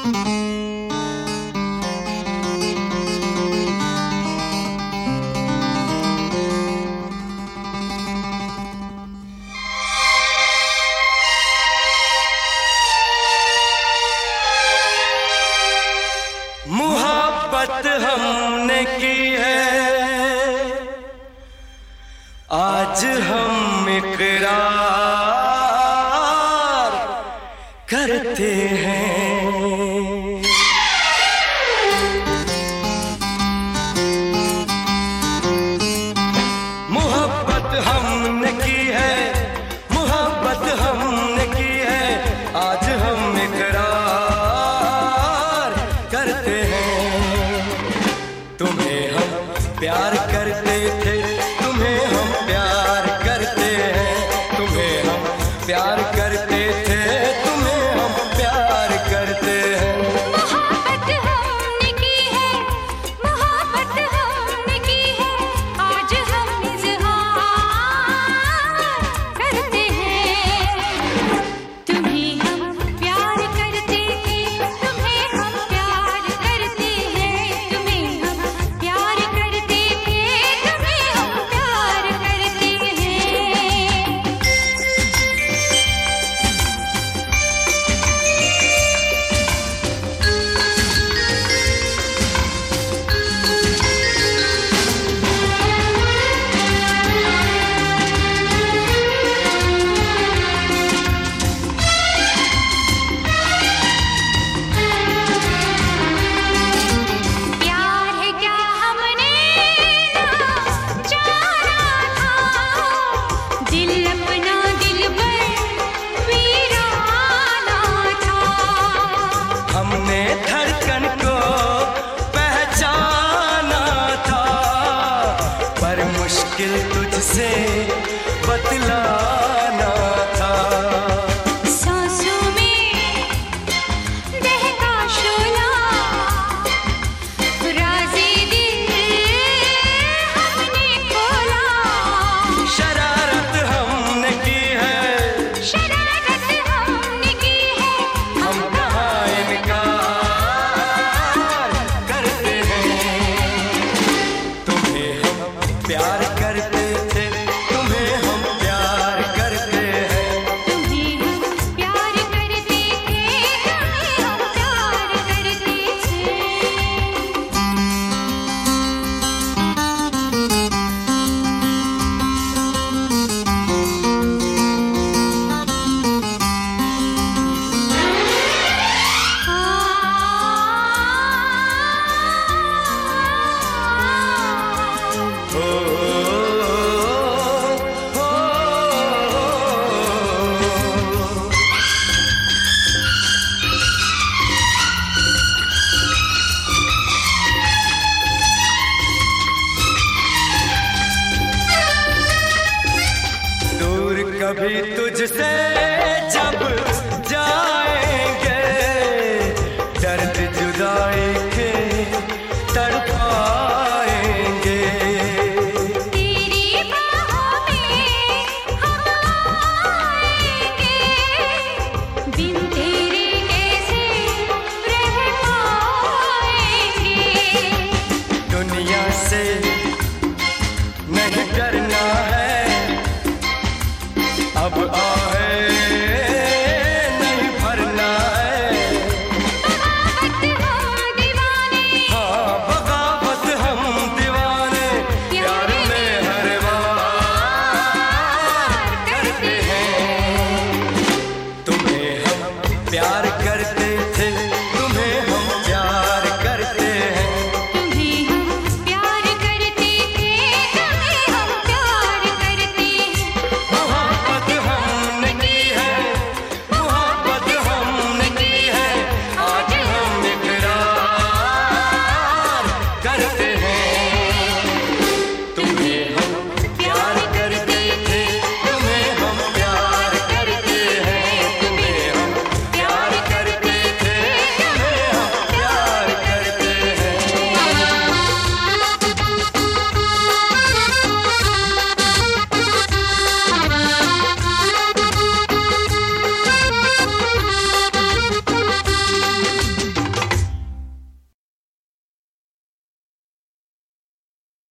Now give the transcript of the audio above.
मोहब्बत हमने की है, आज हम इकरार करते हैं। मोहब्बत हमने की है, मोहब्बत हमने की है, आज हम इकरार करते हैं। तुम्हें हम प्यार करते थे, तुम्हें हम प्यार करते हैं, तुम्हें हम प्यार करते थे, तुम्हें हम प्यार करते हैं। मोहब्बत हमने की है, मोहब्बत हमने की है, आज हम इज़हार करते हैं। तुम्हें हम प्यार करते थे, तुम्हें हम प्यार करते हैं, तुम्हें हम प्यार करते थे, तुम्हें हम प्यार करते हैं। प्यार है क्या हमने ना जाना था, दिल अपना दिलबर वीराना था। हमने धड़कन को पहचाना था, पर मुश्किल तुझसे बतलाना था। सांसों में दहका शोला, राज़े दिल हमने खोला। शरारत हमने की है, शरारत हमने की है, हम कहाँ इनकार करते हैं। तुम्हें हम प्यार करते थे, तुम्हें हम प्यार करते हैं। तुम्हें हम प्यार करते थे, तुम्हें हम प्यार करते थे। ओ, ओ, ओ, दूर कभी तुझसे जब जाएंगे, दर्द जुदाई के तड़पाएंगे। तेरी बाहों में हम आएंगे, बिन तेरे कैसे रह पाएंगे। दुनिया से नहीं डरना है, अब आहे नहीं भरना है। बगावत हम दीवाने, हाँ बगावत हम दीवाने, प्यार में हर बार करते हैं। तुम्हें हम प्यार करते थे,